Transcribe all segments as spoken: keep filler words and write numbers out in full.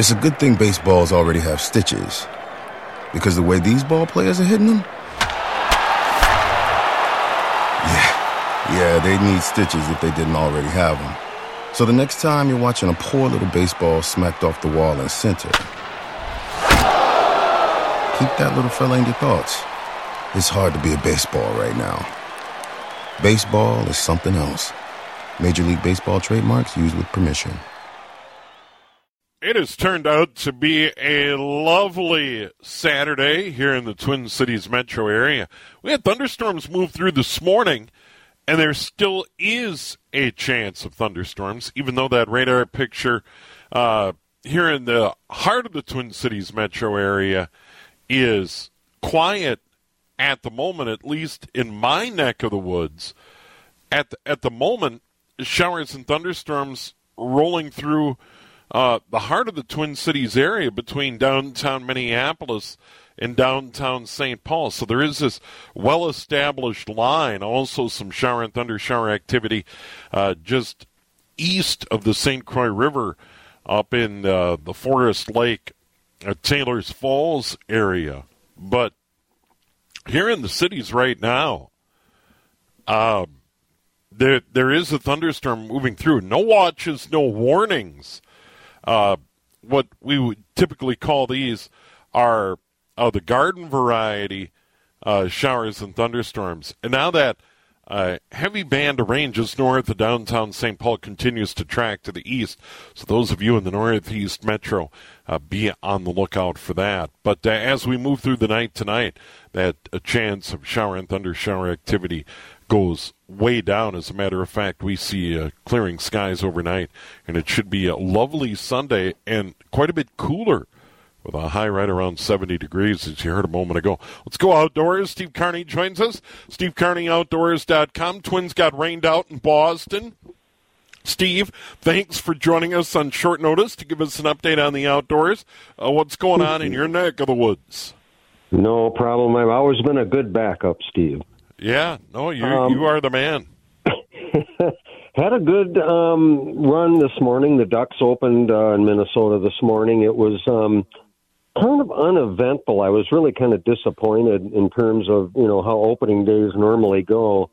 It's a good thing baseballs already have stitches, because the way these ball players are hitting them, yeah, yeah, they need stitches if they didn't already have them. So the next time you're watching a poor little baseball smacked off the wall in center, keep that little fella in your thoughts. It's hard to be a baseball right now. Baseball is something else. Major League Baseball trademarks used with permission. It has turned out to be a lovely Saturday here in the Twin Cities metro area. We had thunderstorms move through this morning, and there still is a chance of thunderstorms, even though that radar picture uh, here in the heart of the Twin Cities metro area is quiet at the moment, at least in my neck of the woods. At the, at the moment, showers and thunderstorms rolling through uh, the heart of the Twin Cities area between downtown Minneapolis and downtown Saint Paul. So there is this well-established line, also some shower and thunder shower activity uh, just east of the Saint Croix River up in uh, the Forest Lake, uh, Taylor's Falls area. But here in the cities right now, uh, there there is a thunderstorm moving through. No watches, no warnings. Uh, what we would typically call these are uh, the garden variety uh, showers and thunderstorms. And now that uh, heavy band of rain just north of downtown Saint Paul continues to track to the east. So those of you in the northeast metro, uh, be on the lookout for that. But uh, as we move through the night tonight, that a chance of shower and thunder shower activity goes way down. As a matter of fact, we see uh, clearing skies overnight, and it should be a lovely Sunday and quite a bit cooler with a high right around seventy degrees, as you heard a moment ago. Let's go outdoors. Steve Carney joins us. Steve Carney Outdoors dot com. Twins got rained out in Boston. Steve, thanks for joining us on short notice to give us an update on the outdoors. Uh, what's going on in your neck of the woods? No problem. I've always been a good backup, Steve. Yeah, no, you um, you are the man. Had a good um, run this morning. The Ducks opened uh, in Minnesota this morning. It was um, kind of uneventful. I was really kind of disappointed in terms of, you know, how opening days normally go.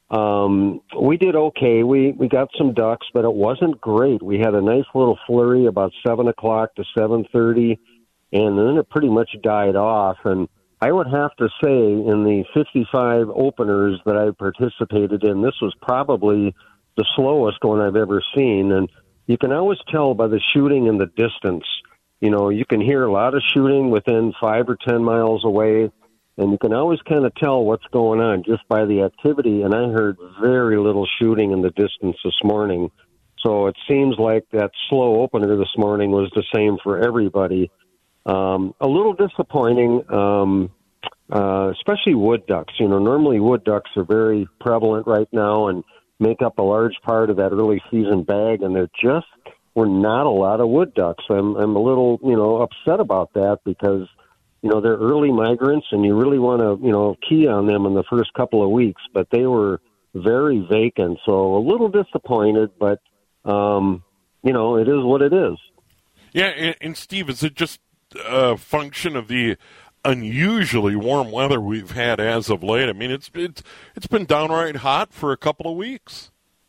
Um, we did okay. We we got some ducks, but it wasn't great. We had a nice little flurry about seven o'clock to seven thirty, and then it pretty much died off. And I would have to say, in the fifty-five openers that I participated in, this was probably the slowest one I've ever seen. And you can always tell by the shooting and the distance. You know, you can hear a lot of shooting within five or ten miles away, and you can always kind of tell what's going on just by the activity. And I heard very little shooting in the distance this morning. So it seems like that slow opener this morning was the same for everybody. Um, a little disappointing, um, uh, especially wood ducks. You know, normally wood ducks are very prevalent right now and make up a large part of that early season bag, and there just were not a lot of wood ducks. I'm, I'm a little, you know, upset about that because, you know, they're early migrants and you really want to, you know, key on them in the first couple of weeks, but they were very vacant. So a little disappointed, but, um, you know, it is what it is. Yeah, and, and Steve, is it just a function of the unusually warm weather we've had as of late? I mean, it's it's it's been downright hot for a couple of weeks.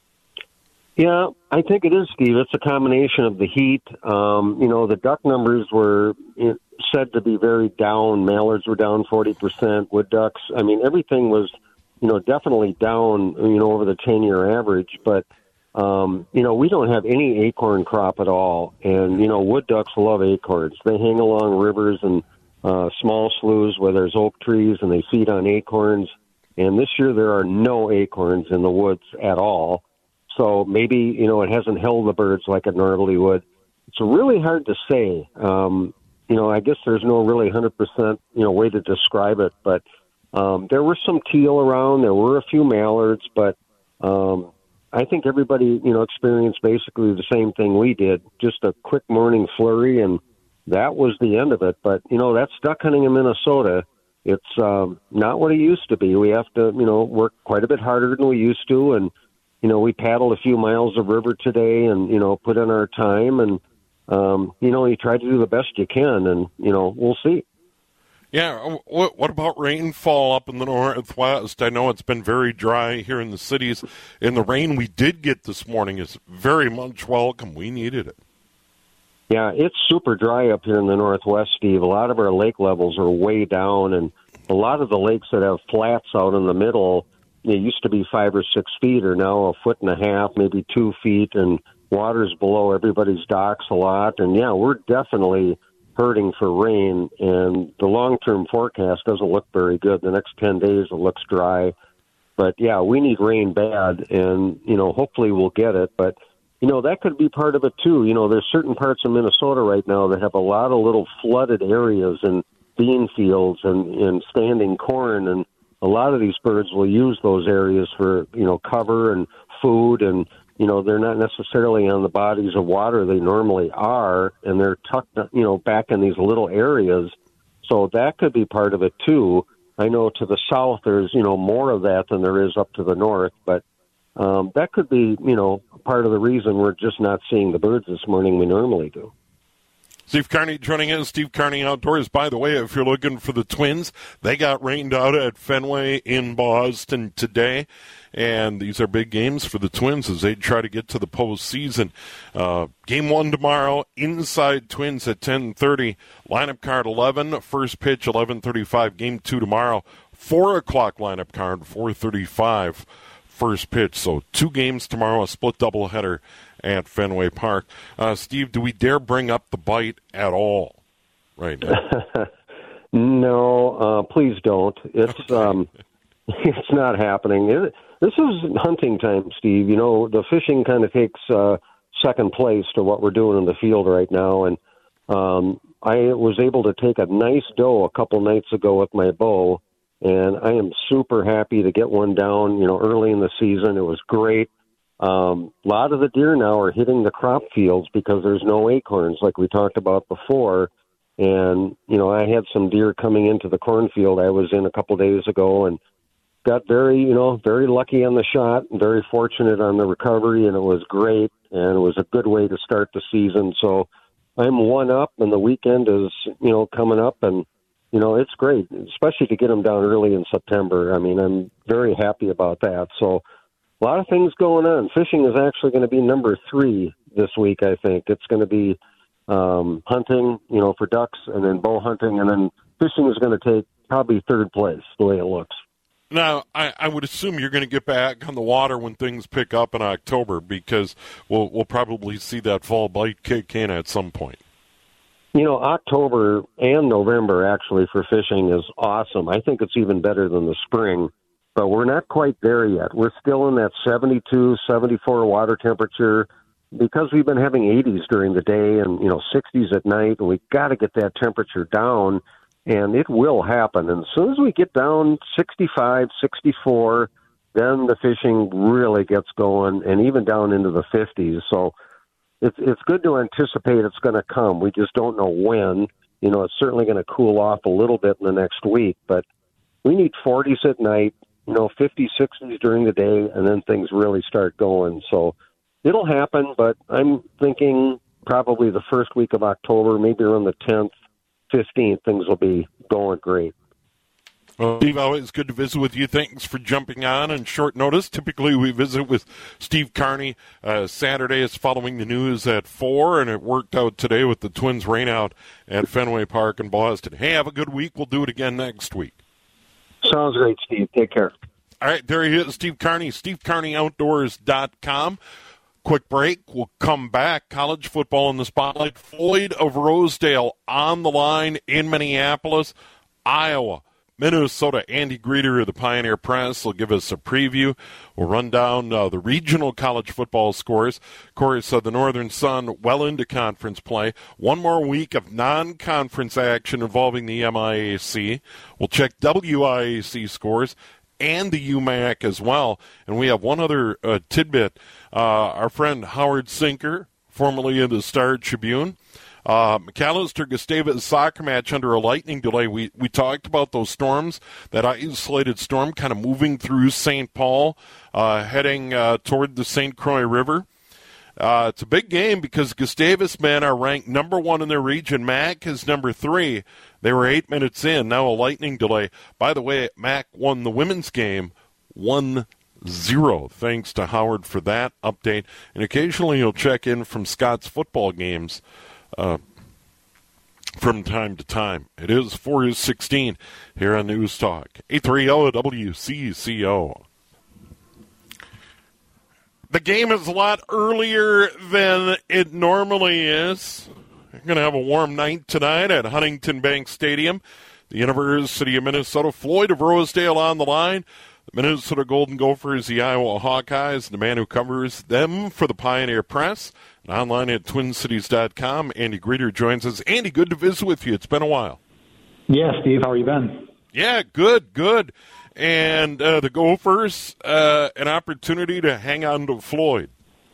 Yeah, I think it is, Steve. It's a combination of the heat. Um, you know, the duck numbers were said to be very down. Mallards were down forty percent. Wood ducks, I mean, everything was, you know, definitely down, you know, over the ten-year average. But, um, you know, we don't have any acorn crop at all. And, you know, wood ducks love acorns. They hang along rivers and uh, small sloughs where there's oak trees, and they feed on acorns. And this year there are no acorns in the woods at all. So maybe, you know, it hasn't held the birds like it normally would. It's really hard to say. Um, you know, I guess there's no really one hundred percent, you know, way to describe it. But um, there were some teal around. There were a few mallards. But um, I think everybody, you know, experienced basically the same thing we did. Just a quick morning flurry, and that was the end of it. But, you know, that's duck hunting in Minnesota. It's um, not what it used to be. We have to, you know, work quite a bit harder than we used to. And, you know, we paddled a few miles of river today and, you know, put in our time. And, um, you know, you try to do the best you can, and, you know, we'll see. Yeah, what, what about rainfall up in the northwest? I know it's been very dry here in the cities, and the rain we did get this morning is very much welcome. We needed it. Yeah, it's super dry up here in the northwest, Steve. A lot of our lake levels are way down, and a lot of the lakes that have flats out in the middle, they used to be five or six feet, are now a foot and a half, maybe two feet, and water's below everybody's docks a lot. And, yeah, we're definitely hurting for rain, and the long-term forecast doesn't look very good. The next ten days it looks dry. But, yeah, we need rain bad, and, you know, hopefully we'll get it. But, you know, that could be part of it, too. You know, there's certain parts of Minnesota right now that have a lot of little flooded areas and bean fields and, and standing corn, and a lot of these birds will use those areas for, you know, cover and food, and, you know, they're not necessarily on the bodies of water they normally are, and they're tucked, you know, back in these little areas. So that could be part of it, too. I know to the south there's, you know, more of that than there is up to the north, but um, that could be, you know, part of the reason we're just not seeing the birds this morning we normally do. Steve Carney joining us. Steve Carney Outdoors. By the way, if you're looking for the Twins, they got rained out at Fenway in Boston today. And these are big games for the Twins as they try to get to the postseason. Uh, game one tomorrow, inside Twins at ten thirty. Lineup card eleven, first pitch eleven thirty-five. Game two tomorrow, four o'clock lineup card, four thirty-five, first pitch. So two games tomorrow, a split doubleheader at Fenway Park. Uh, Steve, do we dare bring up the bite at all right now? No, uh, please don't. It's okay. um, it's not happening. It, this is hunting time, Steve. You know, the fishing kind of takes uh, second place to what we're doing in the field right now. And um, I was able to take a nice doe a couple nights ago with my bow, and I am super happy to get one down, you know, early in the season. It was great. Um, a lot of the deer now are hitting the crop fields because there's no acorns like we talked about before. And, you know, I had some deer coming into the cornfield I was in a couple days ago and got very, you know, very lucky on the shot and very fortunate on the recovery, and it was great, and it was a good way to start the season. So I'm one up, and the weekend is, you know, coming up, and, you know, it's great, especially to get them down early in September. I mean, I'm very happy about that. So a lot of things going on. Fishing is actually going to be number three this week, I think. It's going to be um, hunting, you know, for ducks, and then bow hunting, and then fishing is going to take probably third place, the way it looks. Now, I, I would assume you're going to get back on the water when things pick up in October, because we'll we'll probably see that fall bite kick in at some point. You know, October and November, actually, for fishing is awesome. I think it's even better than the spring, but we're not quite there yet. We're still in that seventy-two, seventy-four water temperature because we've been having eighties during the day and, you know, sixties at night, and we've got to get that temperature down. And it will happen. And as soon as we get down sixty-five, sixty-four, then the fishing really gets going, and even down into the fifties. So it's it's good to anticipate it's going to come. We just don't know when. You know, it's certainly going to cool off a little bit in the next week, but we need forties at night, you know, fifties, sixties during the day, and then things really start going. So it'll happen, but I'm thinking probably the first week of October, maybe around the tenth, fifteenth, things will be going great. Well, Steve, always good to visit with you. Thanks for jumping on on short notice. Typically, we visit with Steve Carney. Uh, Saturday is following the news at four, and it worked out today with the Twins rainout at Fenway Park in Boston. Hey, have a good week. We'll do it again next week. Sounds great, Steve. Take care. All right, there he is, Steve Carney, steve carney outdoors dot com. Quick break. We'll come back. College football in the spotlight. Floyd of Rosedale on the line in Minneapolis, Iowa, Minnesota. Andy Greeter of the Pioneer Press will give us a preview. We'll run down uh, the regional college football scores. Of course, uh, the Northern Sun well into conference play. One more week of non-conference action involving the M I A C. We'll check W I A C scores and the U M A C as well. And we have one other uh, tidbit. Uh, our friend Howard Sinker, formerly of the Star Tribune, uh, McAllister Gustavus soccer match under a lightning delay. We we talked about those storms, that isolated storm kind of moving through Saint Paul, uh, heading uh, toward the Saint Croix River. Uh, it's a big game because Gustavus men are ranked number one in their region. Mac is number three. They were eight minutes in. Now a lightning delay. By the way, Mac won the women's game one zero. Thanks to Howard for that update. And occasionally you'll check in from Scott's football games uh, from time to time. It is four sixteen here on News Talk. eight thirty W C C O. The game is a lot earlier than it normally is. We're going to have a warm night tonight at Huntington Bank Stadium. The University of Minnesota, Floyd of Rosedale on the line. The Minnesota Golden Gophers, the Iowa Hawkeyes, the man who covers them for the Pioneer Press. And online at twin cities dot com, Andy Greeter joins us. Andy, good to visit with you. It's been a while. Yeah, Steve, how are you been? Yeah, good, good. And uh, the Gophers, uh, an opportunity to hang on to Floyd.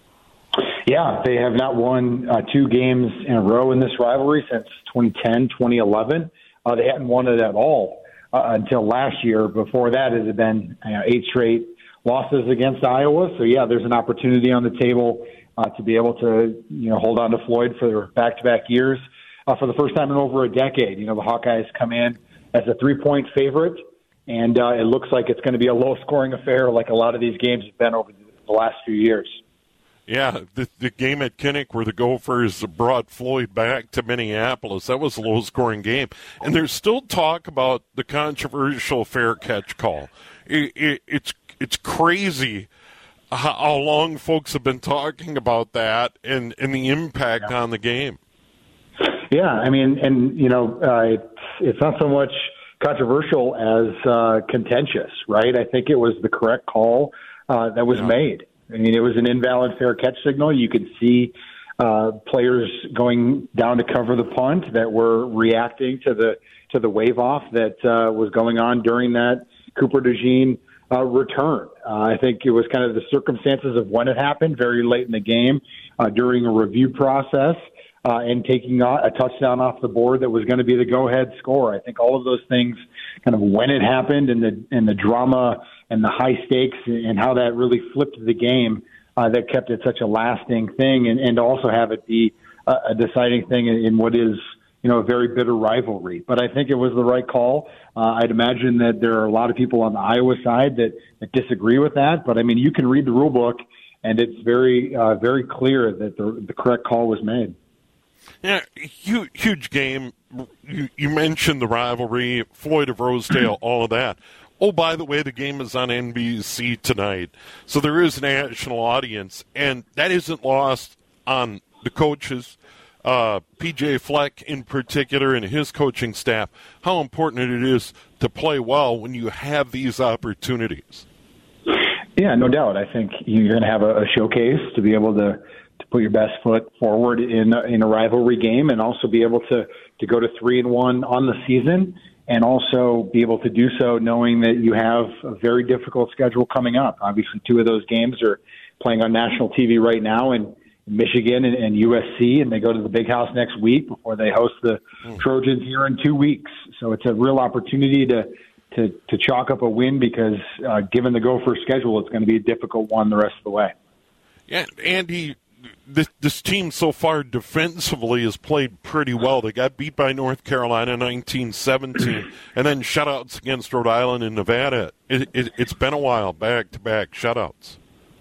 Yeah, they have not won uh, two games in a row in this rivalry since twenty ten, twenty eleven. Uh, they hadn't won it at all uh, until last year. Before that, it had been you know, eight straight losses against Iowa. So, yeah, there's an opportunity on the table uh, to be able to you know hold on to Floyd for back-to-back years uh, for the first time in over a decade. You know, the Hawkeyes come in as a three-point favorite. And uh, it looks like it's going to be a low-scoring affair like a lot of these games have been over the last few years. Yeah, the, the game at Kinnick where the Gophers brought Floyd back to Minneapolis, that was a low-scoring game. And there's still talk about the controversial fair catch call. It, it, it's it's crazy how, how long folks have been talking about that and, and the impact yeah. on the game. Yeah, I mean, and, you know, uh, it's, it's not so much – controversial as uh, contentious, right? I think it was the correct call uh, that was yeah. made. I mean, it was an invalid fair catch signal. You could see uh, players going down to cover the punt that were reacting to the to the wave off that uh, was going on during that Cooper DeJean uh, return. Uh, I think it was kind of the circumstances of when it happened, very late in the game uh, during a review process. Uh, and taking a touchdown off the board that was going to be the go-ahead score. I think all of those things, kind of when it happened, and the and the drama and the high stakes, and how that really flipped the game, uh, that kept it such a lasting thing, and, and also have it be a, a deciding thing in, in what is you know a very bitter rivalry. But I think it was the right call. Uh, I'd imagine that there are a lot of people on the Iowa side that, that disagree with that. But I mean, you can read the rule book, and it's very uh, very clear that the the correct call was made. Yeah, huge, huge game. You, you mentioned the rivalry, Floyd of Rosedale, all of that. Oh, by the way, the game is on N B C tonight, so there is a national audience, and that isn't lost on the coaches, uh, P J Fleck in particular, and his coaching staff, how important it is to play well when you have these opportunities. Yeah, no doubt. I think you're going to have a, a showcase to be able to to put your best foot forward in in a rivalry game, and also be able to to go to three and one on the season, and also be able to do so knowing that you have a very difficult schedule coming up. Obviously, two of those games are playing on national T V right now in Michigan and, and U S C, and they go to the Big House next week before they host the mm. Trojans here in two weeks. So it's a real opportunity to to, to chalk up a win because uh, given the Gopher schedule, it's going to be a difficult one the rest of the way. Yeah, Andy, this, this team so far defensively has played pretty well. They got beat by North Carolina nineteen seventeen, and then shutouts against Rhode Island and Nevada. It, it, it's been a while, back-to-back shutouts.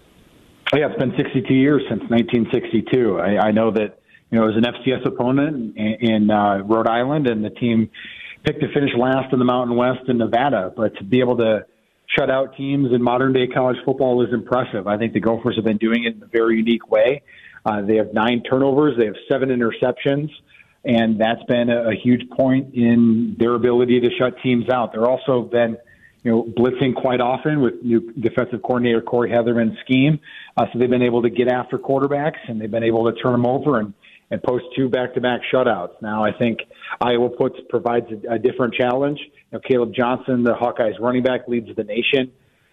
Oh, yeah, it's been sixty-two years since nineteen sixty-two. I, I know that you know it was an F C S opponent in, in uh, Rhode Island, and the team picked to finish last in the Mountain West in Nevada. But to be able to shut out teams in modern-day college football is impressive. I think the Gophers have been doing it in a very unique way. Uh, they have nine turnovers. They have seven interceptions, and that's been a, a huge point in their ability to shut teams out. They're also been you know, blitzing quite often with new defensive coordinator Corey Heatherman's scheme. Uh, so they've been able to get after quarterbacks, and they've been able to turn them over and, and post two back-to-back shutouts. Now I think Iowa puts provides a, a different challenge. You know, Caleb Johnson, the Hawkeyes running back, leads the nation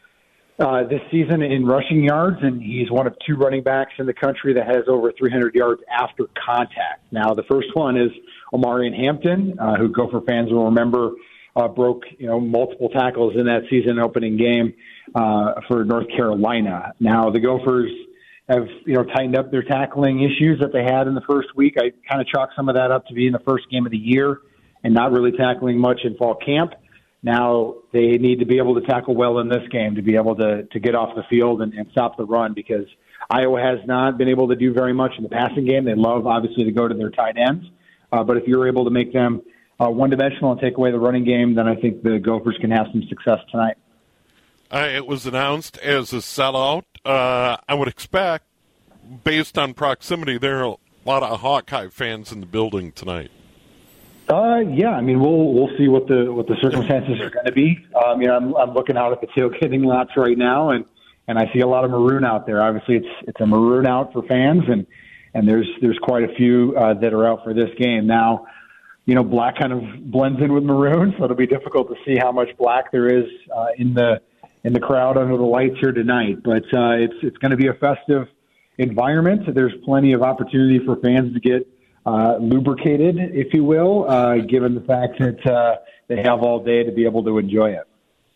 uh, this season in rushing yards, and he's one of two running backs in the country that has over three hundred yards after contact. Now the first one is Omarion Hampton, uh, who Gopher fans will remember Uh, broke, you know, multiple tackles in that season opening game uh, for North Carolina. Now the Gophers have, you know, tightened up their tackling issues that they had in the first week. I kind of chalk some of that up to being the first game of the year and not really tackling much in fall camp. Now they need to be able to tackle well in this game to be able to, to get off the field and, and stop the run, because Iowa has not been able to do very much in the passing game. They love, obviously, to go to their tight ends. Uh, but if you're able to make them uh, one-dimensional and take away the running game, then I think the Gophers can have some success tonight. Uh, it was announced as a sellout. Uh, I would expect, based on proximity, there are a lot of Hawkeye fans in the building tonight. Uh, yeah, I mean, we'll we'll see what the what the circumstances are going to be. Um, you know, I'm I'm looking out at the tailgating lots right now, and, and I see a lot of maroon out there. Obviously, it's it's a maroon out for fans, and and there's there's quite a few uh, that are out for this game now. You know, black kind of blends in with maroon, so it'll be difficult to see how much black there is uh, in the in the crowd under the lights here tonight. But uh, it's it's going to be a festive environment. There's plenty of opportunity for fans to get uh, lubricated, if you will, uh, given the fact that uh, they have all day to be able to enjoy it.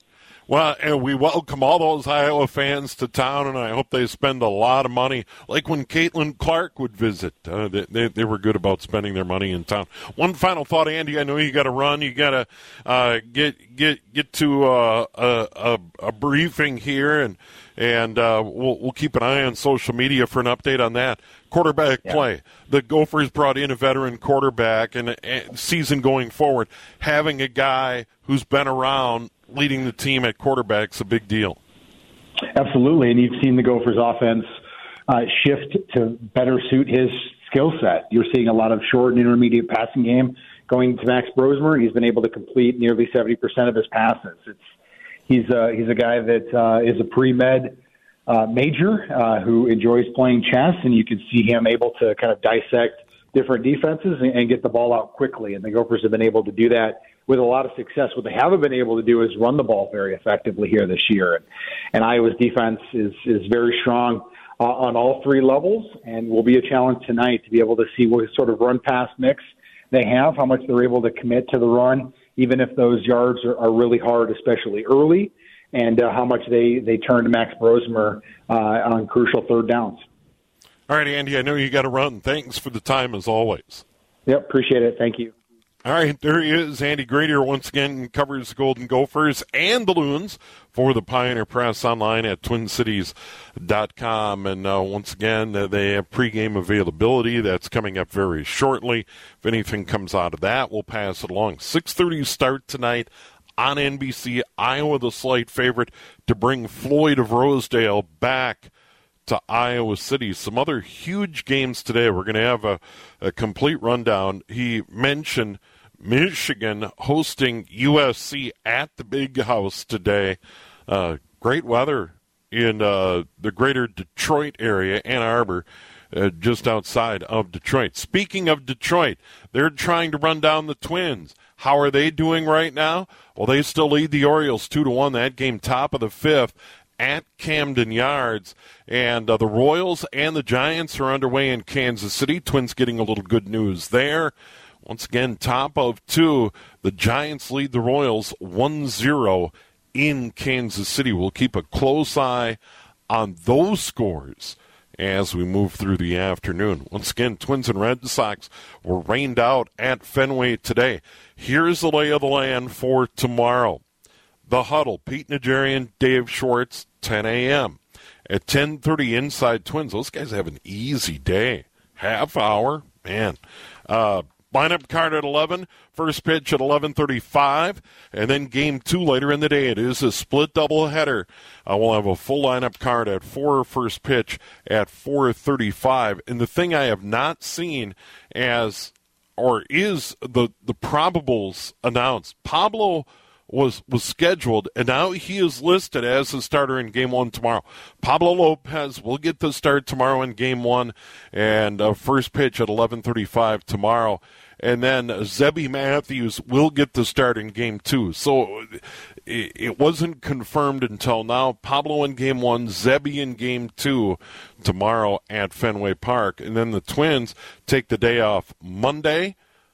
Well, and we welcome all those Iowa fans to town, and I hope they spend a lot of money, like when Caitlin Clark would visit. Uh, they, they, they were good about spending their money in town. One final thought, Andy. I know you got to run. You got to uh, get get get to uh, a, a, a briefing here, and and uh, we'll we'll keep an eye on social media for an update on that. Quarterback yeah. play. The Gophers brought in a veteran quarterback, and, and season going forward, having a guy who's been around leading the team at quarterback's a big deal. Absolutely, and you've seen the Gophers offense uh, shift to better suit his skill set. You're seeing a lot of short and intermediate passing game going to Max Brosmer. He's been able to complete nearly seventy percent of his passes. It's he's a, he's a guy that uh, is a pre-med uh, major uh, who enjoys playing chess, and you can see him able to kind of dissect different defenses and, and get the ball out quickly, and the Gophers have been able to do that with a lot of success. What they haven't been able to do is run the ball very effectively here this year. And, and Iowa's defense is, is very strong uh, on all three levels, and will be a challenge tonight to be able to see what sort of run-pass mix they have, how much they're able to commit to the run, even if those yards are, are really hard, especially early, and uh, how much they, they turn to Max Brosmer uh, on crucial third downs. All right, Andy, I know you got to run. Thanks for the time, as always. Yep, appreciate it. Thank you. All right, there he is. Andy Gradier once again covers the Golden Gophers and the Loons for the Pioneer Press online at twin cities dot com. And uh, once again, uh, they have pregame availability. That's coming up very shortly. If anything comes out of that, we'll pass it along. six thirty start tonight on N B C. Iowa, the slight favorite to bring Floyd of Rosedale back to Iowa City. Some other huge games today. We're going to have a, a complete rundown. He mentioned Michigan hosting U S C at the Big House today. Uh, great weather in uh, the greater Detroit area, Ann Arbor, uh, just outside of Detroit. Speaking of Detroit, they're trying to run down the Twins. How are they doing right now? Well, they still lead the Orioles two to one. That game top of the fifth at Camden Yards. And uh, the Royals and the Giants are underway in Kansas City. Twins getting a little good news there. Once again, top of two. The Giants lead the Royals one zero in Kansas City. We'll keep a close eye on those scores as we move through the afternoon. Once again, Twins and Red Sox were rained out at Fenway today. Here's the lay of the land for tomorrow. The Huddle, Pete Najarian, Dave Schwartz, ten a.m. At ten thirty, Inside Twins. Those guys have an easy day. Half hour, man. Uh, lineup card at eleven, first pitch at eleven thirty-five, and then game two later in the day. It is a split doubleheader. Uh, we'll have a full lineup card at four, first pitch at four thirty-five. And the thing I have not seen as, or is the, the probables announced. Pablo was was scheduled, and now he is listed as the starter in game one tomorrow. Pablo Lopez will get the start tomorrow in game one, and uh, first pitch at eleven thirty-five tomorrow. And then Zebby Matthews will get the start in game two. So it, it wasn't confirmed until now. Pablo in game one, Zebby in game two tomorrow at Fenway Park. And then the Twins take the day off Monday,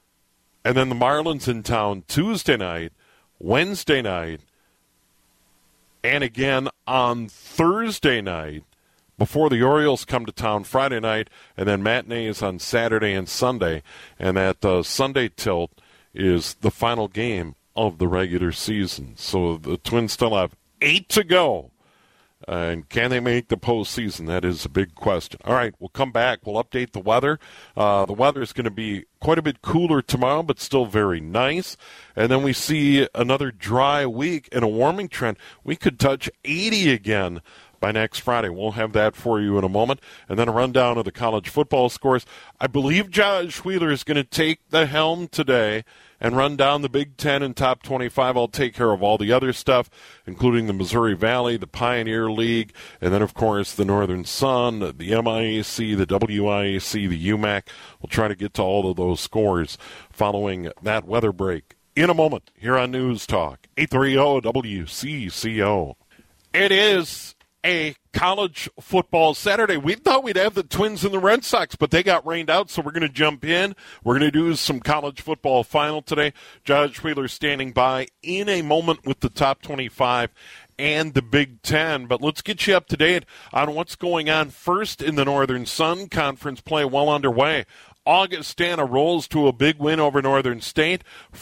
and then the Marlins in town Tuesday night, Wednesday night, and again on Thursday night before the Orioles come to town Friday night, and then matinees on Saturday and Sunday. And that uh, Sunday tilt is the final game of the regular season. So the Twins still have eight to go. Uh, and can they make the postseason? That is a big question. All right, we'll come back. We'll update the weather. Uh, the weather is going to be quite a bit cooler tomorrow, but still very nice. And then we see another dry week and a warming trend. We could touch eighty again by next Friday. We'll have that for you in a moment. And then a rundown of the college football scores. I believe Josh Wheeler is going to take the helm today and run down the Big Ten and top twenty-five. I'll take care of all the other stuff, including the Missouri Valley, the Pioneer League, and then, of course, the Northern Sun, the M I A C, the W I A C, the U M A C. We'll try to get to all of those scores following that weather break in a moment here on News Talk, eight thirty W C C O. It is a college football Saturday. We thought we'd have the Twins and the Red Sox, but they got rained out, so we're going to jump in. We're going to do some college football final today. Josh Wheeler standing by in a moment with the top twenty-five and the Big Ten. But let's get you up to date on what's going on first in the Northern Sun. Conference play well underway. Augustana rolls to a big win over Northern State,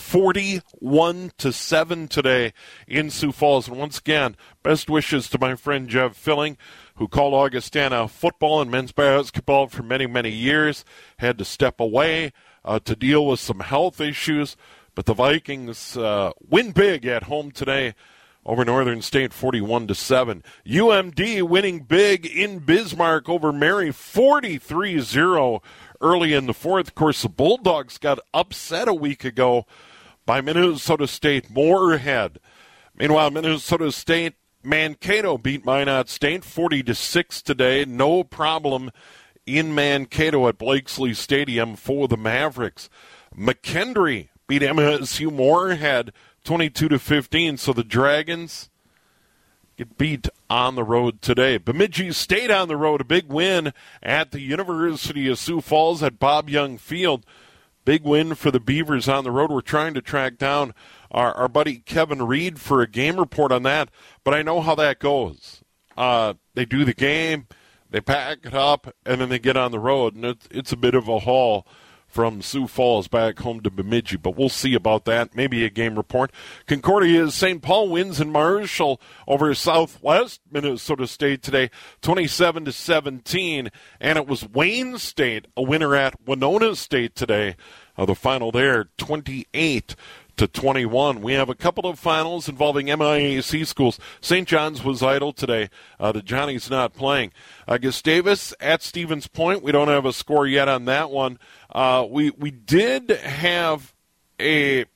forty-one to seven today in Sioux Falls. And once again, best wishes to my friend Jeff Filling, who called Augustana football and men's basketball for many, many years, had to step away uh, to deal with some health issues. But the Vikings uh, win big at home today over Northern State, forty-one to seven. U M D winning big in Bismarck over Mary, forty-three zero. Early in the fourth. Of course, the Bulldogs got upset a week ago by Minnesota State Moorhead. Meanwhile, Minnesota State Mankato beat Minot State forty to six today. No problem in Mankato at Blakesley Stadium for the Mavericks. McKendree beat M S U Moorhead twenty-two to fifteen. So the Dragons get beat on the road today. Bemidji State on the road, a big win at the University of Sioux Falls at Bob Young Field. Big win for the Beavers on the road. We're trying to track down our, our buddy Kevin Reed for a game report on that, but I know how that goes. Uh, they do the game, they pack it up, and then they get on the road, and it's, it's a bit of a haul from Sioux Falls back home to Bemidji, but we'll see about that. Maybe a game report. Concordia's Saint Paul wins in Marshall over Southwest Minnesota State today, twenty-seven to seventeen, and it was Wayne State, a winner at Winona State today. Uh, the final there, twenty-eight to twenty-one. We have a couple of finals involving M I A C schools. Saint John's was idle today. Uh, the Johnny's not playing. Uh, Gustavus at Stevens Point. We don't have a score yet on that one. Uh, we we did have a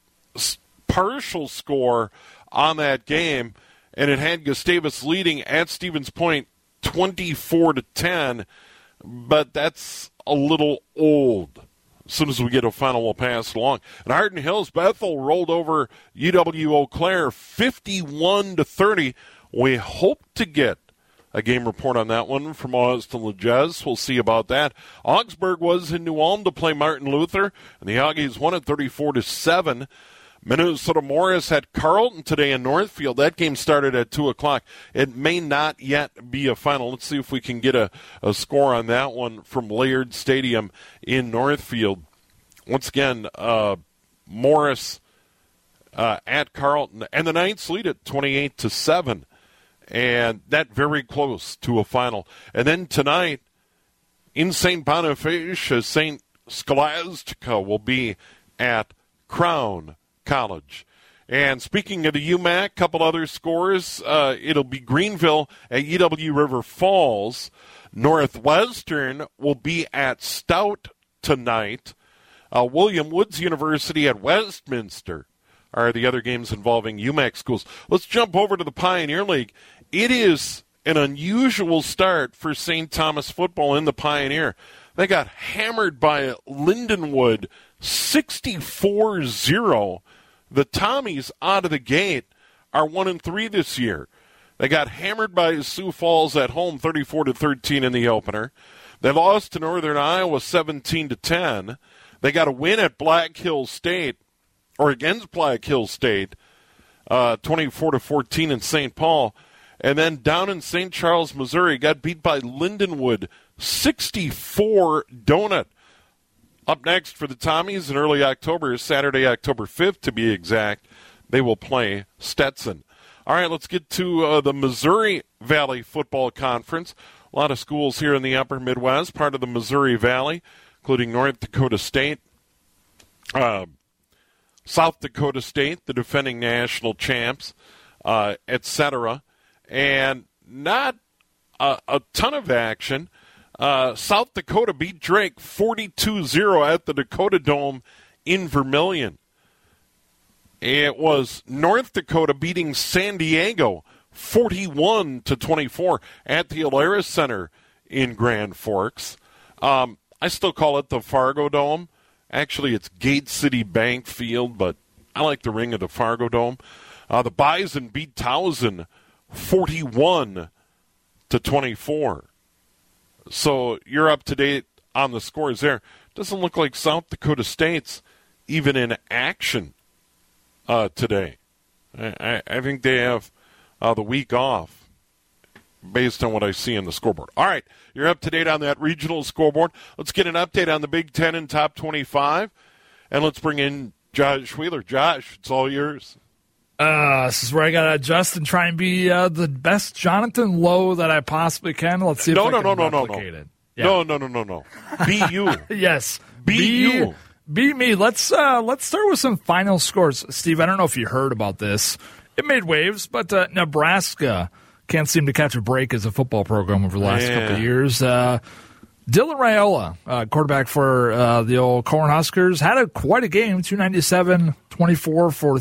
partial score on that game, and it had Gustavus leading at Stevens Point twenty-four to ten, but that's a little old. As soon as we get a final, we'll pass it along. And Arden Hills, Bethel rolled over U W Eau Claire fifty-one to thirty. We hope to get a game report on that one from Austin Leges. We'll see about that. Augsburg was in New Ulm to play Martin Luther, and the Aggies won it thirty-four to seven. Minnesota Morris had Carleton today in Northfield. That game started at two o'clock. It may not yet be a final. Let's see if we can get a, a score on that one from Laird Stadium in Northfield. Once again, uh, Morris uh, at Carleton. And the Knights lead it twenty-eight to seven. And that very close to a final. And then tonight, in Saint Boniface, Saint Scholastica will be at Crown College. And speaking of the U M A C, a couple other scores. Uh, it'll be Greenville at U W River Falls. Northwestern will be at Stout tonight. Uh, William Woods University at Westminster are the other games involving U M A C schools. Let's jump over to the Pioneer League. It is an unusual start for Saint Thomas football in the Pioneer. They got hammered by Lindenwood sixty-four zero. The Tommies out of the gate are one and three this year. They got hammered by Sioux Falls at home, thirty-four to thirteen in the opener. They lost to Northern Iowa, seventeen to ten. They got a win at Black Hills State, or against Black Hills State, uh, twenty-four to fourteen in Saint Paul. And then down in Saint Charles, Missouri, got beat by Lindenwood, sixty-four donut. Up next for the Tommies in early October, Saturday, October fifth to be exact, they will play Stetson. All right, let's get to uh, the Missouri Valley Football Conference. A lot of schools here in the upper Midwest, part of the Missouri Valley, including North Dakota State, uh, South Dakota State, the defending national champs, uh, et cetera. And not a, a ton of action. Uh, South Dakota beat Drake forty-two zero at the Dakota Dome in Vermilion. It was North Dakota beating San Diego forty-one to twenty-four at the Alerus Center in Grand Forks. Um, I still call it the Fargo Dome. Actually, it's Gate City Bank Field, but I like the ring of the Fargo Dome. Uh, the Bison beat Towson forty-one to twenty-four. So you're up to date on the scores there. Doesn't look like South Dakota State's even in action uh, today. I, I, I think they have uh, the week off based on what I see on the scoreboard. All right, you're up to date on that regional scoreboard. Let's get an update on the Big Ten and top twenty-five, and let's bring in Josh Wheeler. Josh, it's all yours. Uh, this is where I got to adjust and try and be uh, the best Jonathan Lowe that I possibly can. Let's see if no, I no, can no, no, replicate no, no. it. Yeah. No, no, no, no, no. Be you. Yes. Be, be you. Be me. Let's uh, let's start with some final scores. Steve, I don't know if you heard about this. It made waves, but uh, Nebraska can't seem to catch a break as a football program over the last yeah. couple of years. Uh, Dylan Raiola, uh, quarterback for uh, the old Cornhuskers, had a quite a game, two ninety-seven, twenty-four for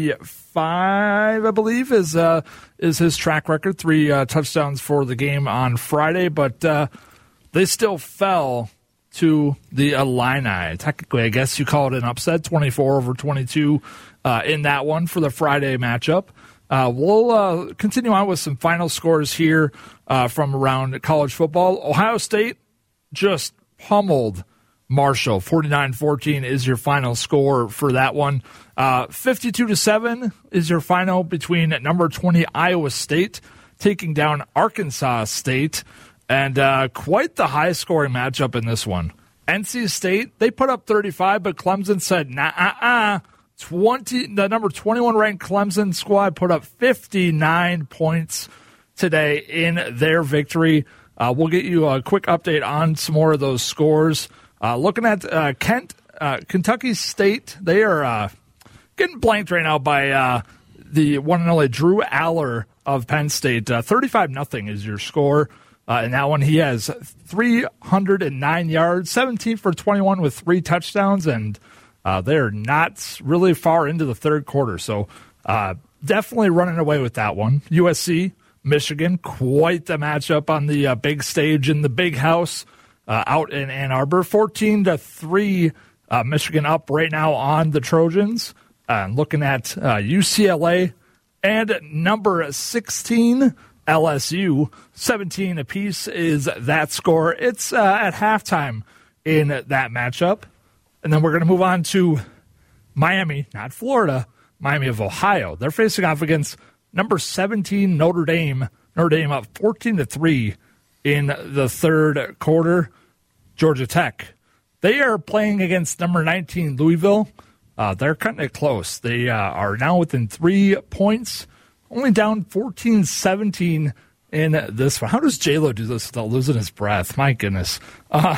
thirty-five, I believe, is uh, is his track record. Three uh, touchdowns for the game on Friday, but uh, they still fell to the Illini. Technically, I guess you call it an upset, twenty-four over twenty-two uh, in that one for the Friday matchup. Uh, we'll uh, continue on with some final scores here uh, from around college football. Ohio State just pummeled Marshall. forty-nine fourteen is your final score for that one. Uh, fifty-two to seven is your final between number twenty Iowa State taking down Arkansas State. And uh, quite the high-scoring matchup in this one. N C State, they put up thirty-five, but Clemson said, nah-uh-uh. twenty, the number twenty-one ranked Clemson squad put up fifty-nine points today in their victory. Uh, we'll get you a quick update on some more of those scores. Uh, looking at uh, Kent, uh, Kentucky State, they are uh, getting blanked right now by uh, the one and only Drew Aller of Penn State. Uh, thirty-five nothing is your score. Uh, in that one, he has three hundred nine yards, seventeen for twenty-one with three touchdowns, and uh, they're not really far into the third quarter. So uh, definitely running away with that one. U S C, Michigan, quite the matchup on the uh, big stage in the big house uh, out in Ann Arbor. fourteen to three, uh, Michigan up right now on the Trojans. Uh, looking at uh, U C L A and number sixteen, L S U, seventeen apiece is that score. It's uh, at halftime in that matchup. And then we're going to move on to Miami, not Florida, Miami of Ohio. They're facing off against number seventeen Notre Dame. Notre Dame up fourteen to three in the third quarter. Georgia Tech, they are playing against number nineteen Louisville. Uh, they're cutting it close. They uh, are now within three points. Only down fourteen seventeen in this one. How does J-Lo do this without losing his breath? My goodness. Uh,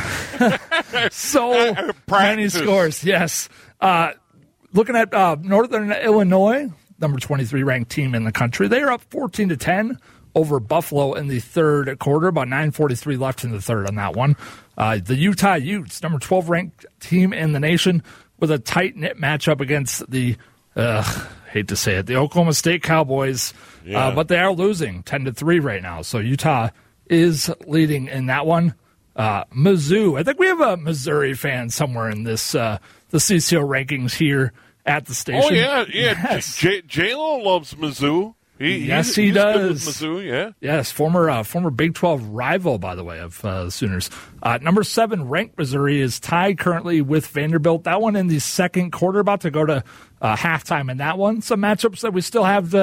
so many scores, yes. Uh, looking at uh, Northern Illinois, number twenty-three ranked team in the country. They are up fourteen to ten over Buffalo in the third quarter. About nine forty-three left in the third on that one. Uh, the Utah Utes, number twelve ranked team in the nation, with a tight-knit matchup against the uh, hate to say it, the Oklahoma State Cowboys, yeah. uh, but they are losing ten to three right now. So Utah is leading in that one. Uh, Mizzou, I think we have a Missouri fan somewhere in this uh, the C C O rankings here at the station. Oh yeah, yeah. Yes. J- J-Lo loves Mizzou. He, yes, he's, he he's does. Good with Mizzou, yeah. Yes, former uh, former Big twelve rival, by the way, of uh, the Sooners. Uh, number seven ranked Missouri is tied currently with Vanderbilt. That one in the second quarter, about to go to uh, halftime in that one. Some matchups that we still have to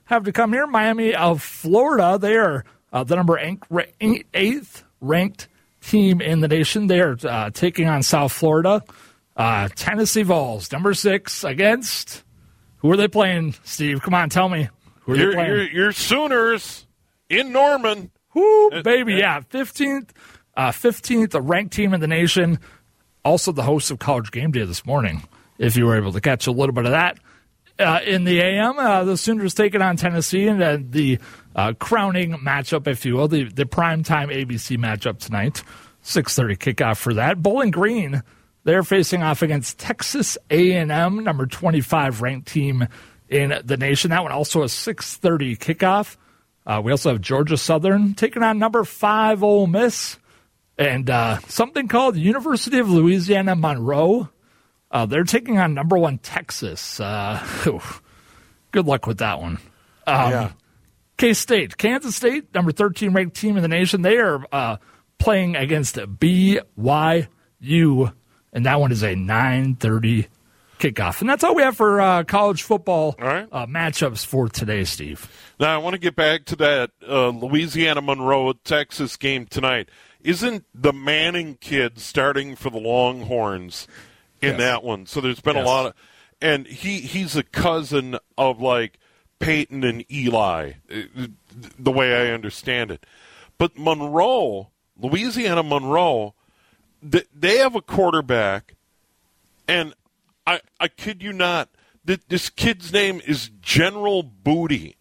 have to come here. Miami of Florida, they are uh, the number eight, eighth ranked team in the nation. They are uh, taking on South Florida. Uh, Tennessee Vols, number six, against, who are they playing, Steve? Come on, tell me. Who are Your, they playing? your, your Sooners in Norman. Woo, baby, yeah. fifteenth, uh, fifteenth ranked team in the nation. Also the host of College Game Day this morning, if you were able to catch a little bit of that. Uh, in the A M, uh, the Sooners taking on Tennessee, and uh, the uh, crowning matchup, if you will, the, the primetime A B C matchup tonight. six thirty kickoff for that. Bowling Green, they're facing off against Texas A and M, number twenty-five ranked team in the nation. That one also a six thirty kickoff. Uh, we also have Georgia Southern taking on number five Ole Miss, and uh, something called University of Louisiana Monroe. Uh, they're taking on number one Texas. Uh, good luck with that one. Um, yeah. K-State, Kansas State, number thirteen ranked team in the nation. They are uh, playing against B Y U, and that one is a nine thirty kickoff. And that's all we have for uh, college football all right. uh, matchups for today, Steve. Now, I want to get back to that uh, Louisiana-Monroe, Texas game tonight. Isn't the Manning kid starting for the Longhorns in yes. that one? So there's been yes. a lot of – and he, he's a cousin of, like, Peyton and Eli, the way I understand it. But Monroe, Louisiana-Monroe, they have a quarterback, and I, I kid you not, this kid's name is General Booty.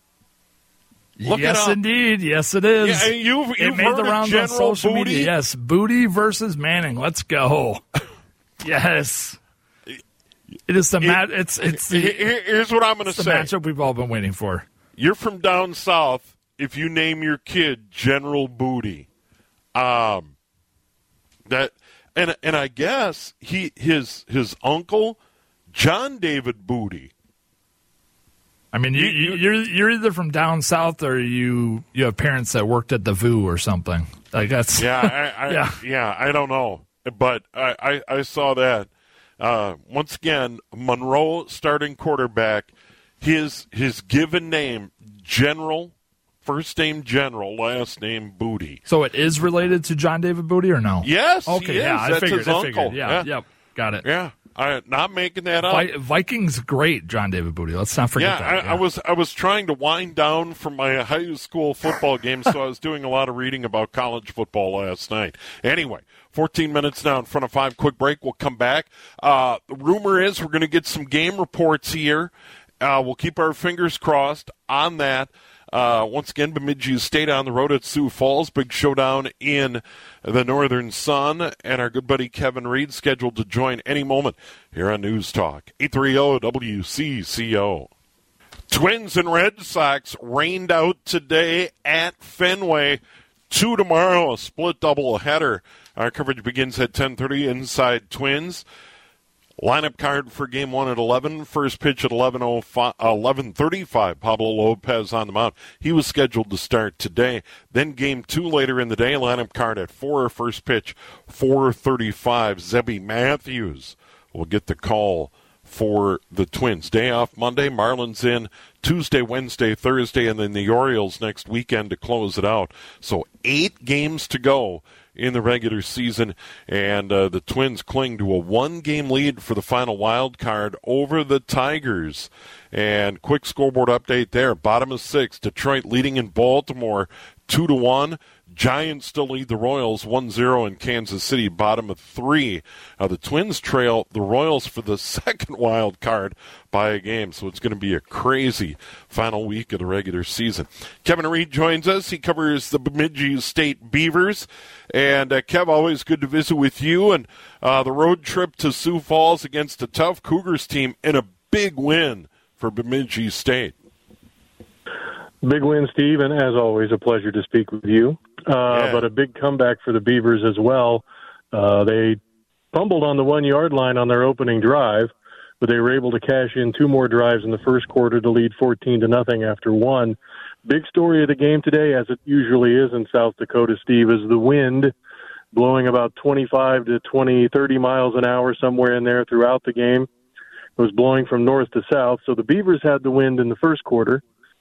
Look yes, indeed. Yes, it is. Yeah, you've, you've it made heard the rounds on General social Booty? media. Yes, Booty versus Manning. Let's go. Yes. It is the match. It's it's the, Here, here's what I'm going to it's the say. matchup we've all been waiting for. You're from down south. If you name your kid General Booty, um, that and and I guess he his his uncle John David Booty. I mean, you, you, you're you're either from down south or you you have parents that worked at the V U or something. Like that's Yeah, I, I, yeah, yeah. I don't know, but I, I, I saw that. Uh, once again, Monroe starting quarterback. His his given name General, first name General, last name Booty. So it is related to John David Booty or no? Yes. Okay. He Yeah, is. I That's figured. his I uncle. figured. Yeah, Yeah. Yep. Got it. Yeah. I'm not making that up. Vi- Vikings, great, John David Booty. Let's not forget yeah, that. I, yeah, I was I was trying to wind down from my high school football game, so I was doing a lot of reading about college football last night. Anyway, fourteen minutes now in front of five. Quick break. We'll come back. Uh, the rumor is we're going to get some game reports here. Uh, we'll keep our fingers crossed on that. Uh, once again, Bemidji State on the road at Sioux Falls. Big showdown in the Northern Sun. And our good buddy Kevin Reed scheduled to join any moment here on News Talk. eight thirty W C C O. Twins and Red Sox rained out today at Fenway. Two tomorrow, a split doubleheader. Our coverage begins at ten thirty inside Twins. Lineup card for game one at eleven. First pitch at eleven thirty-five. Pablo Lopez on the mound. He was scheduled to start today. Then game two later in the day. Lineup card at four. First pitch four thirty-five. Zebby Matthews will get the call for the Twins. Day off Monday. Marlins in Tuesday, Wednesday, Thursday, and then the Orioles next weekend to close it out. So eight games to go in the regular season, and uh, the Twins cling to a one-game lead for the final wild card over the Tigers. And quick scoreboard update there. Bottom of six, Detroit leading in Baltimore two to one. Giants still lead the Royals one zero in Kansas City, bottom of three. Uh, the Twins trail the Royals for the second wild card by a game, so it's going to be a crazy final week of the regular season. Kevin Reed joins us. He covers the Bemidji State Beavers. And, uh, Kev, always good to visit with you. And uh, the road trip to Sioux Falls against a tough Cougars team and a big win for Bemidji State. Big win, Steve, and as always, a pleasure to speak with you. Uh, yeah. But a big comeback for the Beavers as well. Uh, they fumbled on the one-yard line on their opening drive, but they were able to cash in two more drives in the first quarter to lead fourteen to nothing after one. Big story of the game today, as it usually is in South Dakota, Steve, is the wind blowing about twenty-five to twenty, thirty miles an hour somewhere in there throughout the game. It was blowing from north to south, so the Beavers had the wind in the first quarter.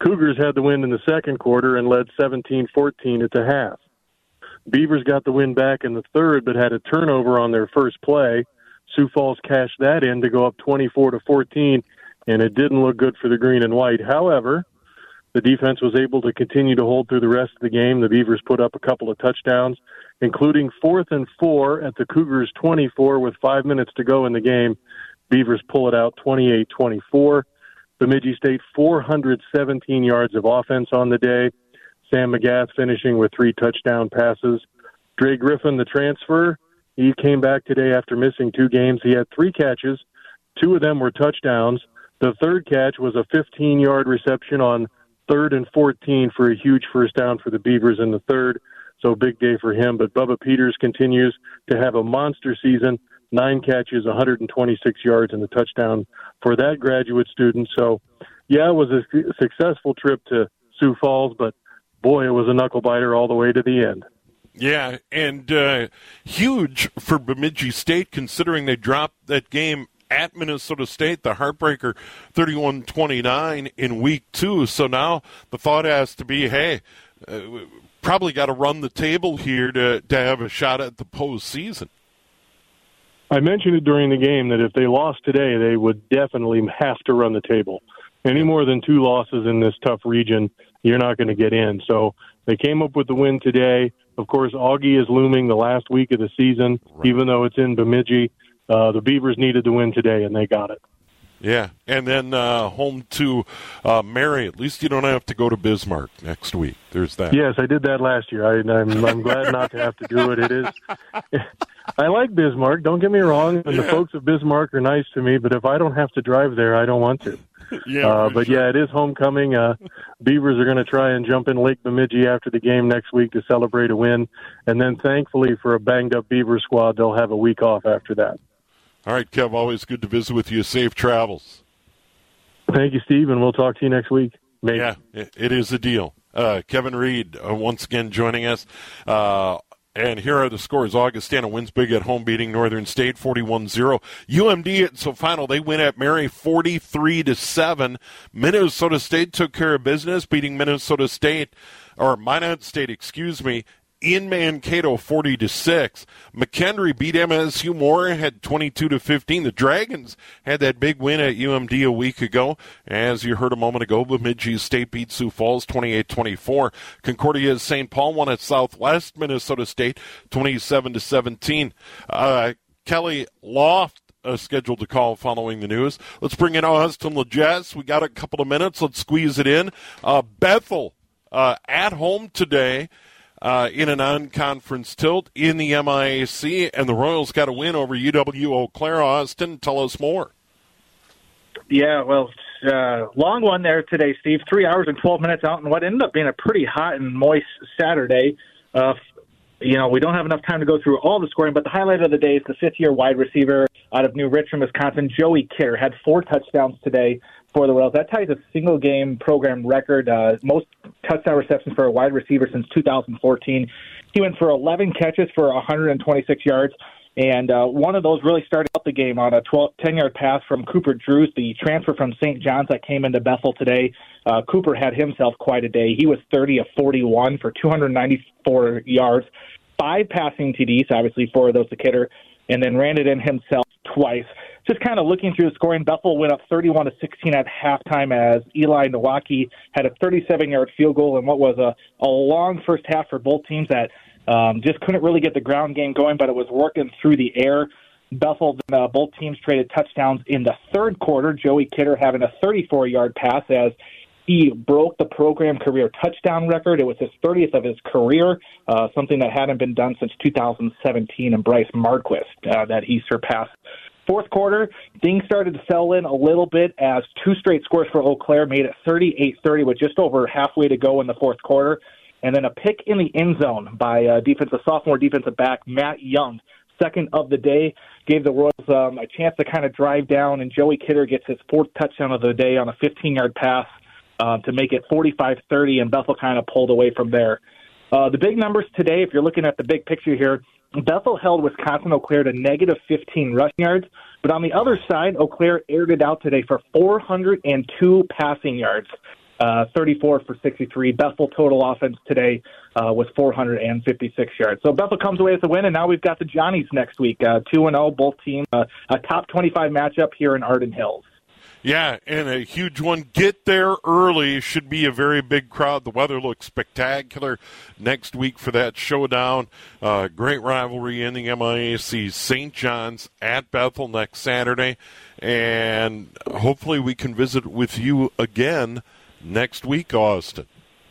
Cougars had the win in the second quarter and led seventeen fourteen at the half. Beavers got the win back in the third, but had a turnover on their first play. Sioux Falls cashed that in to go up twenty-four to fourteen, and it didn't look good for the green and white. However, the defense was able to continue to hold through the rest of the game. The Beavers put up a couple of touchdowns, including fourth and four at the Cougars' twenty-four with five minutes to go in the game. Beavers pull it out twenty-eight twenty-four. Bemidji State, four hundred seventeen yards of offense on the day. Sam McGath finishing with three touchdown passes. Dre Griffin, the transfer, he came back today after missing two games. He had three catches. Two of them were touchdowns. The third catch was a fifteen-yard reception on third and fourteen for a huge first down for the Beavers in the third. So big day for him. But Bubba Peters continues to have a monster season. Nine catches, one hundred twenty-six yards, and a touchdown for that graduate student. So, yeah, it was a successful trip to Sioux Falls, but, boy, it was a knuckle-biter all the way to the end. Yeah, and uh, huge for Bemidji State, considering they dropped that game at Minnesota State, the heartbreaker thirty-one twenty-nine in week two. So now the thought has to be, hey, uh, probably got to run the table here to, to have a shot at the postseason. I mentioned it during the game that if they lost today, they would definitely have to run the table. Any more than two losses in this tough region, you're not going to get in. So they came up with the win today. Of course, Augie is looming the last week of the season, right. Even though it's in Bemidji. Uh, the Beavers needed the win today, and they got it. Yeah, and then uh, home to uh, Mary. At least you don't have to go to Bismarck next week. There's that. Yes, I did that last year. I, I'm, I'm glad not to have to do it. It is. I like Bismarck. Don't get me wrong, and yeah. The folks of Bismarck are nice to me. But if I don't have to drive there, I don't want to. yeah, uh, but sure. yeah, it is homecoming. Uh, Beavers are going to try and jump in Lake Bemidji after the game next week to celebrate a win, and then thankfully for a banged up Beaver squad, they'll have a week off after that. All right, Kev, always good to visit with you. Safe travels. Thank you, Steve, and we'll talk to you next week. Maybe. Yeah, it is a deal. Uh, Kevin Reed, uh, once again, joining us. Uh, and here are the scores. Augustana wins big at home, beating Northern State forty-one zero. U M D at so final, they win at Mary forty-three to seven. Minnesota State took care of business, beating Minnesota State, or Minot State, excuse me, in Mankato, forty to six. McHenry beat M S U Moore, had twenty-two to fifteen. The Dragons had that big win at U M D a week ago. As you heard a moment ago, Bemidji State beat Sioux Falls twenty-eight twenty-four. Concordia Saint Paul won at Southwest Minnesota State twenty-seven to seventeen. Uh, Kelly Loft uh, scheduled to call following the news. Let's bring in Austin LeJess. We got a couple of minutes. Let's squeeze it in. Uh, Bethel uh, at home today. Uh, in a non-conference tilt in the M I A C, and the Royals got a win over U W Eau Claire. Austin, tell us more. Yeah, well, uh, long one there today, Steve. Three hours and twelve minutes out, and what ended up being a pretty hot and moist Saturday. Uh, you know, we don't have enough time to go through all the scoring, but the highlight of the day is the fifth-year wide receiver out of New Richmond, Wisconsin, Joey Kidder, had four touchdowns today for the Royals. That ties a single-game program record, uh, most touchdown receptions for a wide receiver since two thousand fourteen. He went for eleven catches for one hundred twenty-six yards, and uh, one of those really started out the game on a ten-yard pass from Cooper Drews, the transfer from Saint John's that came into Bethel today. Uh, Cooper had himself quite a day. He was thirty of forty-one for two hundred ninety-four yards, five passing T Ds, obviously four of those to Kidder, and then ran it in himself twice. Just kind of looking through the scoring, Bethel went up thirty-one to sixteen at halftime as Eli Nowaki had a thirty-seven-yard field goal in what was a, a long first half for both teams that um, just couldn't really get the ground game going, but it was working through the air. Bethel, uh, both teams traded touchdowns in the third quarter, Joey Kidder having a thirty-four-yard pass as he broke the program career touchdown record. It was his thirtieth of his career, uh, something that hadn't been done since two thousand seventeen, and Bryce Marquist uh, that he surpassed. Fourth quarter, things started to settle in a little bit as two straight scores for Eau Claire made it thirty-eight thirty with just over halfway to go in the fourth quarter. And then a pick in the end zone by uh, defensive sophomore defensive back Matt Young, second of the day, gave the Royals um, a chance to kind of drive down, and Joey Kidder gets his fourth touchdown of the day on a fifteen-yard pass uh, to make it forty-five thirty, and Bethel kind of pulled away from there. Uh, the big numbers today, if you're looking at the big picture here, Bethel held Wisconsin-Eau Claire to negative fifteen rushing yards, but on the other side, Eau Claire aired it out today for four hundred two passing yards. uh, thirty-four for sixty-three. Bethel total offense today uh, was four hundred fifty-six yards. So Bethel comes away with the win, and now we've got the Johnnies next week, uh, two and oh, both teams, uh, a top twenty-five matchup here in Arden Hills. Yeah, and a huge one. Get there early. Should be a very big crowd. The weather looks spectacular next week for that showdown. Uh, great rivalry in the M I A C. Saint John's at Bethel next Saturday. And hopefully we can visit with you again next week, Austin.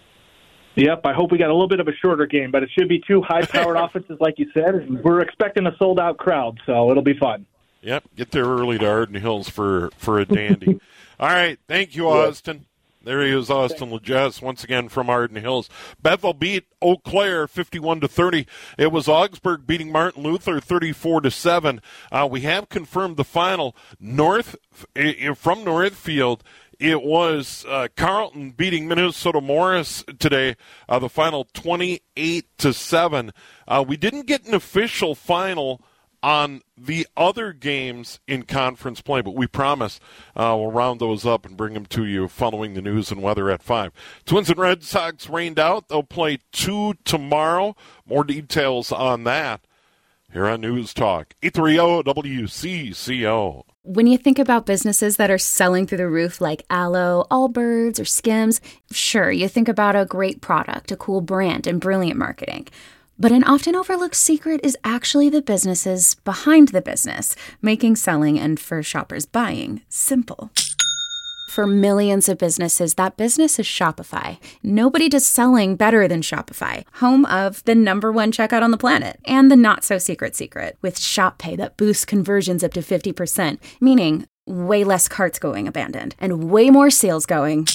Yep, I hope we got a little bit of a shorter game, but it should be two high-powered offenses, like you said. And we're expecting a sold-out crowd, so it'll be fun. Yep, get there early to Arden Hills for, for a dandy. All right, thank you, Austin. There he is, Austin Legess, once again from Arden Hills. Bethel beat Eau Claire fifty-one to thirty. It was Augsburg beating Martin Luther thirty-four to seven. Uh, we have confirmed the final. North from Northfield, it was uh, Carleton beating Minnesota Morris today. Uh, the final twenty-eight to seven. Uh, we didn't get an official final on the other games in conference play, but we promise uh, we'll round those up and bring them to you following the news and weather at five. Twins and Red Sox rained out. They'll play two tomorrow. More details on that here on News Talk eight thirty W C C O. When you think about businesses that are selling through the roof like Aloe, Allbirds, or Skims, sure, you think about a great product, a cool brand, and brilliant marketing. But an often overlooked secret is actually the businesses behind the business, making selling and, for shoppers, buying simple. For millions of businesses, that business is Shopify. Nobody does selling better than Shopify, home of the number one checkout on the planet, and the not-so-secret secret, with Shop Pay that boosts conversions up to fifty percent, meaning way less carts going abandoned, and way more sales going.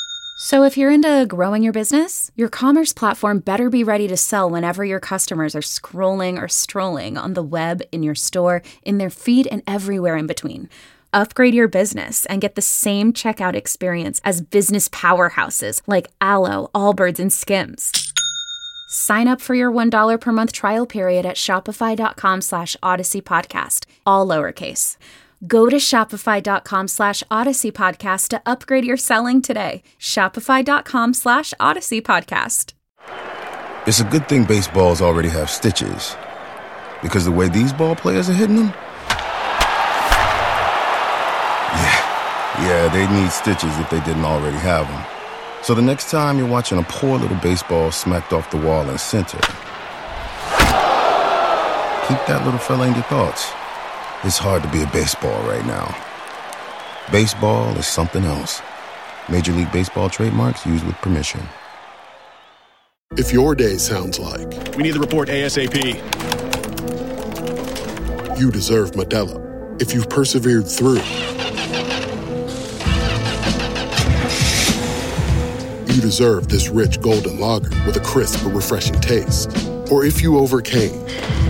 So if you're into growing your business, your commerce platform better be ready to sell whenever your customers are scrolling or strolling on the web, in your store, in their feed, and everywhere in between. Upgrade your business and get the same checkout experience as business powerhouses like Aloe, Allbirds, and Skims. Sign up for your one dollar per month trial period at shopify.com slash Odyssey Podcast, all lowercase. Go to shopify.com slash Odyssey Podcast to upgrade your selling today. Shopify.com slash Odyssey Podcast. It's a good thing baseballs already have stitches, because the way these ball players are hitting them, yeah, yeah, they need stitches if they didn't already have them. So the next time you're watching a poor little baseball smacked off the wall in center, keep that little fella in your thoughts. It's hard to be a baseball right now. Baseball is something else. Major League Baseball trademarks used with permission. If your day sounds like we need the report ASAP, you deserve Modelo. If you've persevered through, you deserve this rich golden lager with a crisp but refreshing taste. Or if you overcame,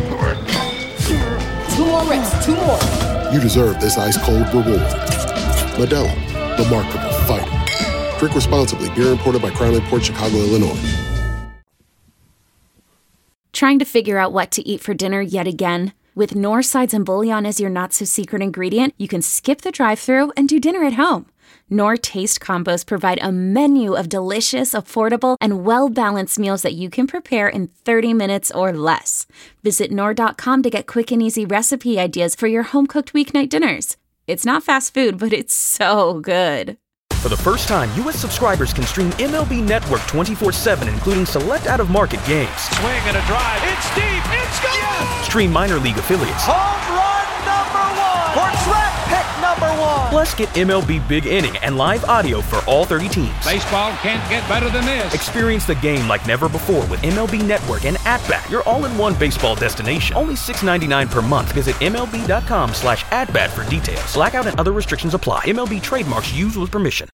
Two more reps, two more. you deserve this ice-cold reward. Modelo, the Remarkable Fighter. Drink responsibly. Beer imported by Crown Imports, Chicago, Illinois. Trying to figure out what to eat for dinner yet again? With Knorr sides and bouillon as your not-so-secret ingredient, you can skip the drive-thru and do dinner at home. Knorr Taste Combos provide a menu of delicious, affordable, and well-balanced meals that you can prepare in thirty minutes or less. Visit Knorr dot com to get quick and easy recipe ideas for your home-cooked weeknight dinners. It's not fast food, but it's so good. For the first time, U S subscribers can stream M L B Network twenty-four seven, including select out-of-market games. Swing and a drive. It's deep. It's gone. Yes! Stream minor league affiliates. Home run number one. For draft pick number one. Plus, get M L B Big Inning and live audio for all thirty teams. Baseball can't get better than this. Experience the game like never before with M L B Network and At-Bat, your all-in-one baseball destination. Only six dollars and ninety-nine cents per month. Visit MLB.com slash at-bat for details. Blackout and other restrictions apply. M L B trademarks used with permission.